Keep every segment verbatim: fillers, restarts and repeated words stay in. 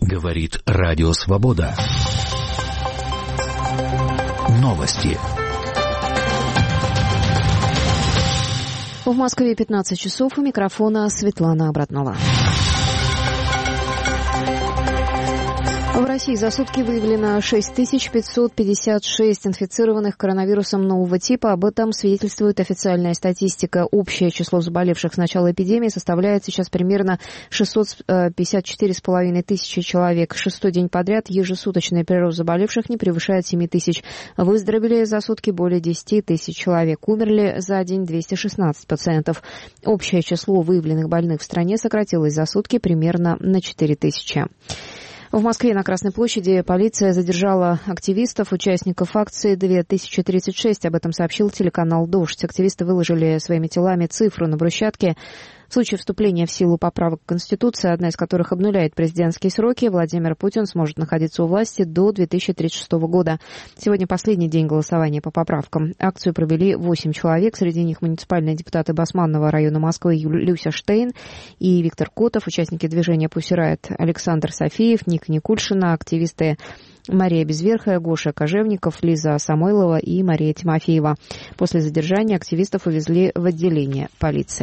Говорит Радио Свобода. Новости. В Москве пятнадцать часов, у микрофона Светлана Обратнова. В России за сутки выявлено шесть тысяч пятьсот пятьдесят шесть инфицированных коронавирусом нового типа. Об этом свидетельствует официальная статистика. Общее число заболевших с начала эпидемии составляет сейчас примерно шестьсот пятьдесят четыре с половиной тысячи человек. Шестой день подряд ежесуточный прирост заболевших не превышает семь тысяч. Выздоровели за сутки более десять тысяч человек. Умерли за день двести шестнадцать пациентов. Общее число выявленных больных в стране сократилось за сутки примерно на четыре тысячи. В Москве на Красной площади полиция задержала активистов, участников акции две тысячи тридцать шесть. Об этом сообщил телеканал «Дождь». Активисты выложили своими телами цифру на брусчатке. В случае вступления в силу поправок к Конституции, одна из которых обнуляет президентские сроки, Владимир Путин сможет находиться у власти до две тысячи тридцать шестого года. Сегодня последний день голосования по поправкам. Акцию провели восемь человек, среди них муниципальные депутаты Басманного района Москвы Люся Штейн и Виктор Котов, участники движения «Пусси Райт» Александр Софиев, Ника Никульшина, активисты Мария Безверхая, Гоша Кожевников, Лиза Самойлова и Мария Тимофеева. После задержания активистов увезли в отделение полиции.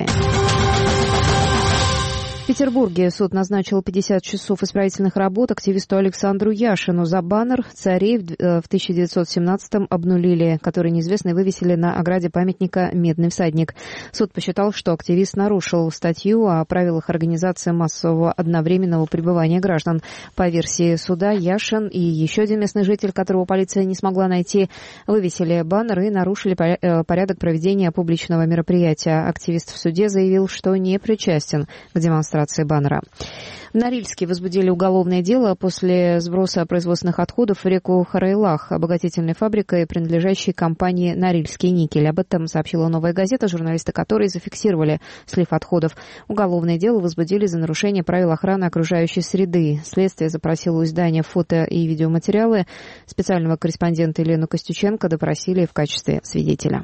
В Петербурге суд назначил пятьдесят часов исправительных работ активисту Александру Яшину за баннер «Царей» в тысяча девятьсот семнадцатом обнулили, который неизвестные вывесили на ограде памятника «Медный всадник». Суд посчитал, что активист нарушил статью о правилах организации массового одновременного пребывания граждан. По версии суда, Яшин и еще один местный житель, которого полиция не смогла найти, вывесили баннер и нарушили порядок проведения публичного мероприятия. Активист в суде заявил, что не причастен к демонстрации баннера. В Норильске возбудили уголовное дело после сброса производственных отходов в реку Харайлах, обогатительной фабрикой, принадлежащей компании «Норильский никель». Об этом сообщила «Новая газета», журналисты которой зафиксировали слив отходов. Уголовное дело возбудили за нарушение правил охраны окружающей среды. Следствие запросило у издания фото и видеоматериалы. Специального корреспондента Елену Костюченко допросили в качестве свидетеля.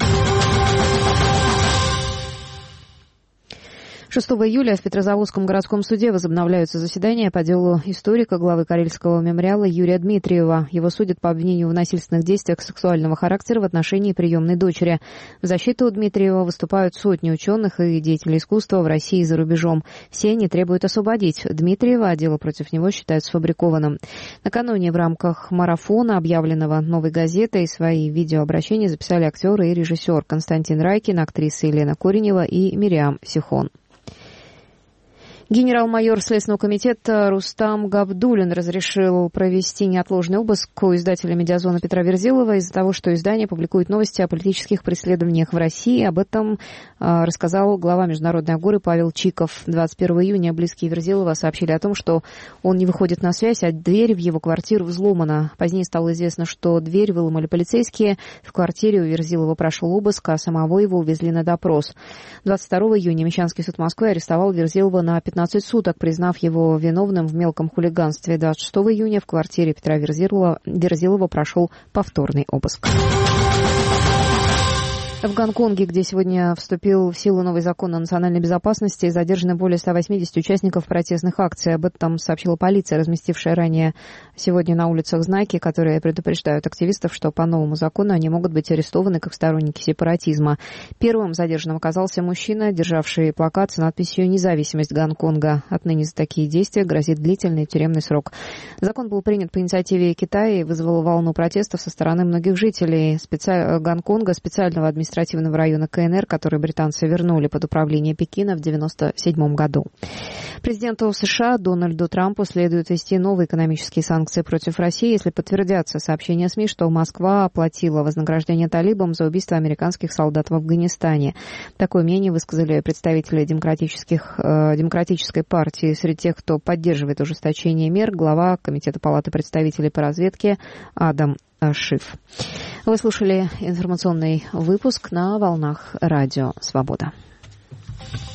шестого июля в Петрозаводском городском суде возобновляются заседания по делу историка, главы Карельского мемориала Юрия Дмитриева. Его судят по обвинению в насильственных действиях сексуального характера в отношении приемной дочери. В защиту Дмитриева выступают сотни ученых и деятелей искусства в России и за рубежом. Все они требуют освободить Дмитриева, а дело против него считают сфабрикованным. Накануне в рамках марафона, объявленного «Новой газетой», свои видеообращения записали актеры и режиссер Константин Райкин, актриса Елена Коренева и Мириам Сихон. Генерал-майор Следственного комитета Рустам Габдуллин разрешил провести неотложный обыск у издателя «Медиазона» Петра Верзилова из-за того, что издание публикует новости о политических преследованиях в России. Об этом э, рассказал глава Международной агоры Павел Чиков. двадцать первого июня близкие Верзилова сообщили о том, что он не выходит на связь, а дверь в его квартиру взломана. Позднее стало известно, что дверь выломали полицейские. В квартире у Верзилова прошел обыск, а самого его увезли на допрос. двадцать второго июня Мещанский суд Москвы арестовал Верзилова на пятнадцать суток, признав его виновным в мелком хулиганстве. двадцать шестого июня в квартире Петра Верзилова, Верзилова прошел повторный обыск. В Гонконге, где сегодня вступил в силу новый закон о национальной безопасности, задержаны более ста восьмидесяти участников протестных акций. Об этом сообщила полиция, разместившая ранее сегодня на улицах знаки, которые предупреждают активистов, что по новому закону они могут быть арестованы как сторонники сепаратизма. Первым задержанным оказался мужчина, державший плакат с надписью «Независимость Гонконга». Отныне за такие действия грозит длительный тюремный срок. Закон был принят по инициативе Китая и вызвал волну протестов со стороны многих жителей Специ... Гонконга, специального административного административного района КНР, который британцы вернули под управление Пекина в девяносто седьмом году. Президенту США Дональду Трампу следует ввести новые экономические санкции против России, если подтвердятся сообщения СМИ, что Москва оплатила вознаграждение талибам за убийство американских солдат в Афганистане. Такое мнение высказали представители демократических, э, демократической партии. Среди тех, кто поддерживает ужесточение мер, глава Комитета Палаты представителей по разведке Адам Шиф. Вы слушали информационный выпуск на волнах Радио Свобода.